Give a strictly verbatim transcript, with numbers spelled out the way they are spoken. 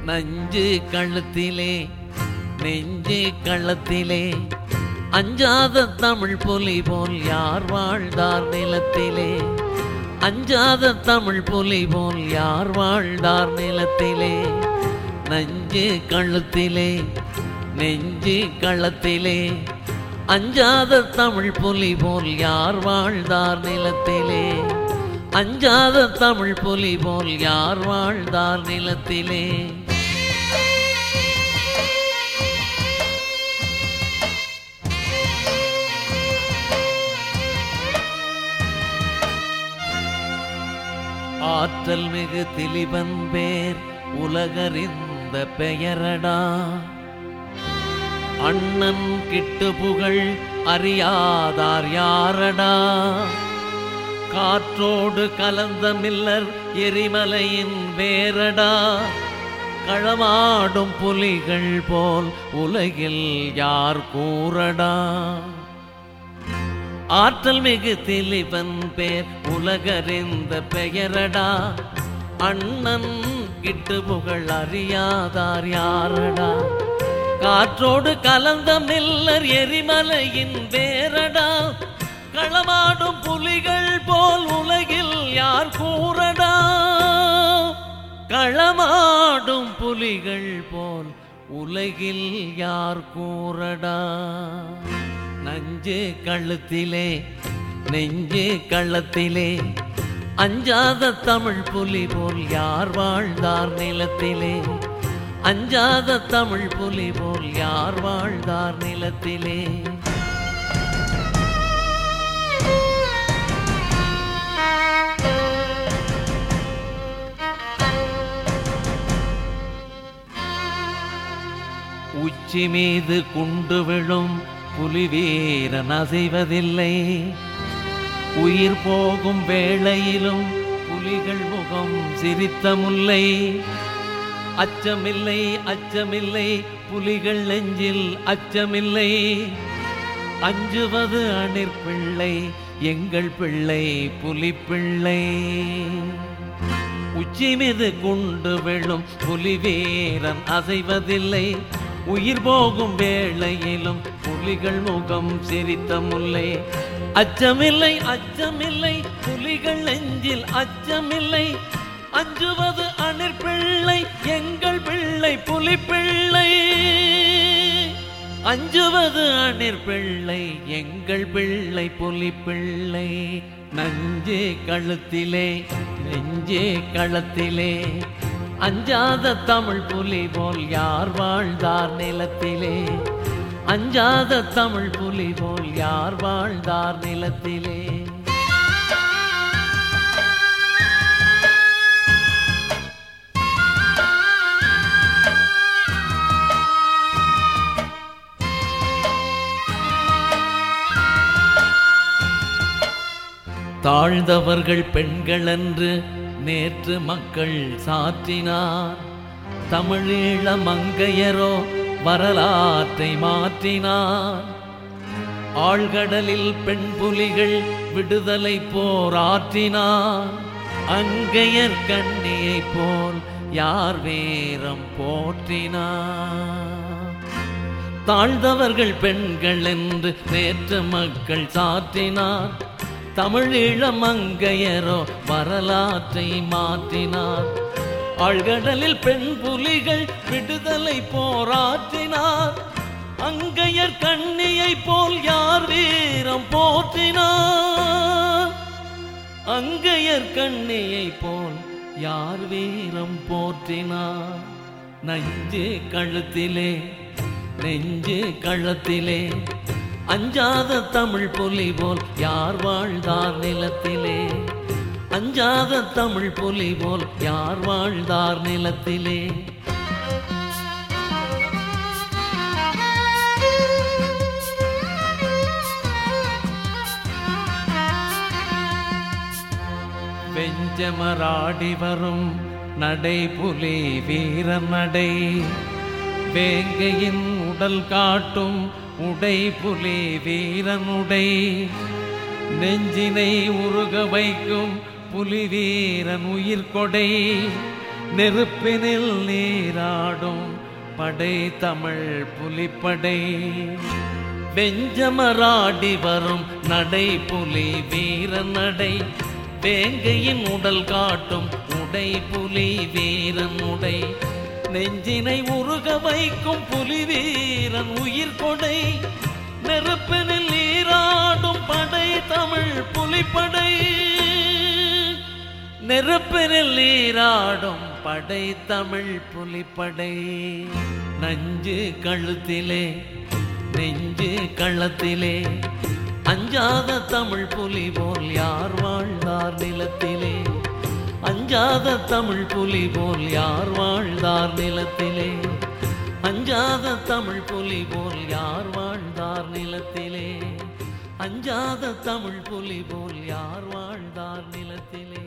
நஞ்சு கழுத்திலே நெஞ்சு கள்ளத்திலே அஞ்சாத தமிழ் புலி போல் யார் வாழ்ந்தார் நிலத்திலே. அஞ்சாத தமிழ் புலி போல் யார் வாழ்ந்தார் நிலத்திலே. நஞ்சு கழுத்திலே நெஞ்சு கள்ளத்திலே அஞ்சாத தமிழ் புலி போல் யார் வாழ்ந்தார் நிலத்திலே. அஞ்சாத தமிழ் புலி போல் யார் வாழ்ந்தார் நிலத்திலே. ஆற்றல் மிகு திலிபன் பேர் உலகறிந்த பெயரடா. அண்ணன் கிட்டு புகழ் அறியாதார் யாரடா. காற்றோடு கலந்த மில்லர் எரிமலையின் வேரடா. களமாடும் புலிகள் போல் உலகில் யார் கூறடா. ஆற்றல் மிகு திலிபன் பேர் உலகறிந்த பெயரடா. அண்ணன் கிட்டு புகழ் அறியாதார் யாரடா. காற்றோடு கலந்த மில்லர் எரிமலையின் வேரடா. களமாடும் புலிகள் போல் உலகில் யார் கூறடா. களமாடும் புலிகள் போல் உலகில் யார் கூறடா. நஞ்சு கழுத்திலே நெஞ்சு கள்ளத்திலே அஞ்சாத தமிழ் புலி போல் யார் வாழ்ந்தார் நிலத்திலே. அஞ்சாத தமிழ் புலி போல் யார் வாழ்ந்தார் நிலத்திலே. உச்சி மீது குண்டு விழும் புலி வீரன் அசைவதில்லை. உயிர் போகும் வேளையிலும் புலிகள் முகம் சிரித்த முல்லை. அச்சமில்லை அச்சமில்லை புலிகள் நெஞ்சில் அச்சமில்லை. அஞ்சுவது அணிற் பிள்ளை எங்கள் பிள்ளை புலி பிள்ளை. உச்சி மீது குண்டு விழும் புலி வீரன் அசைவதில்லை. உயிர் போகும் வேளையிலும் புலிகள் முகம் சிரித்த முல்லை. அச்சமில்லை அச்சமில்லை புலிகள் நெஞ்சில் அச்சமில்லை. அஞ்சுவது அணிற் பிள்ளை எங்கள் பிள்ளை புலி பிள்ளை. அஞ்சுவது அணிற் பிள்ளை எங்கள் பிள்ளை புலி பிள்ளை. நஞ்சே கழுத்திலே நெஞ்சே களத்திலே அஞ்சாத தமிழ் புலி போல் யார் வாழ்ந்தார் நிலத்திலே. அஞ்சாத தமிழ் புலி போல் யார் வாழ்ந்தார் நிலத்திலே. தாழ்ந்தவர்கள் பெண்கள் என்று நேற்று மக்கள் சாற்றினார். தமிழீழ மங்கையரோ வரலாற்றை மாற்றினார். ஆழ்கடலில் பெண் புலிகள் விடுதலை போராற்றினார். அங்கையர் கண்ணியை போல் யார் வீரம் போற்றினார். தாழ்ந்தவர்கள் பெண்கள் என்று நேற்று மக்கள் சாற்றினார். தமிழீழ மங்கையரோ வரலாற்றை மாற்றினார். ஆழ்கடலில் பெண் புலிகள் விடுதலை போராற்றினார். அங்கையர் கண்ணியை போல் யார் வீரம் போற்றினார். அங்கையர் கண்ணியை போல் யார் வீரம் போற்றினார். நஞ்சு கழுத்திலே நெஞ்சு களத்திலே அஞ்சாத தமிழ் புலி போல் யார் வாழ்ந்தார் நிலத்திலே. அஞ்சாத தமிழ் புலி போல் யார் வாழ்ந்தார் நிலத்திலே. வெஞ்சமராடி வரும் நடை புலி வீரன் நடை. வேங்கையின் உடல் காட்டும் உடை புலி வீரனுடை. நெஞ்சினை உருக வைக்கும் புலி வீரன் உயிர் கொடை. நெருப்பினில் நீராடும் படை தமிழ் புலிப்படை. வெஞ்சமராடி வரும் நடை புலி வீர நடை. வேங்கையின் உடல் காட்டும் உடை புலி வீரன் உடை. நெஞ்சினை உருக வைக்கும் புலி வீரன் உயிர் கொடை. நெருப்பினில் நீராடும் படை தமிழ் புலிப்படை. நெருப்பினில் நீராடும் படை தமிழ் புலிப்படை. நஞ்சு கழுத்திலே நெஞ்சு களத்திலே அஞ்சாத தமிழ் புலி போல் யார் வாழ்ந்தார் நிலத்திலே. அஞ்சாத தமிழ் புலி போல் யார் வாழ்ந்தார் நிலத்திலே. அஞ்சாத தமிழ் புலி போல் யார் வாழ்ந்தார் நிலத்திலே. அஞ்சாத தமிழ் புலி போல் யார் வாழ்ந்தார் நிலத்திலே.